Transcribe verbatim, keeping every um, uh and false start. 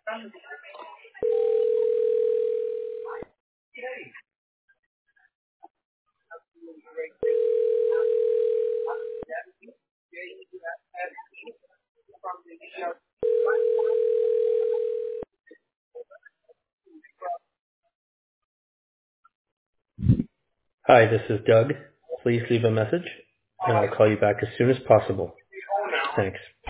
Hi, this is Doug. Please leave a message, and I'll call you back as soon as possible. Thanks.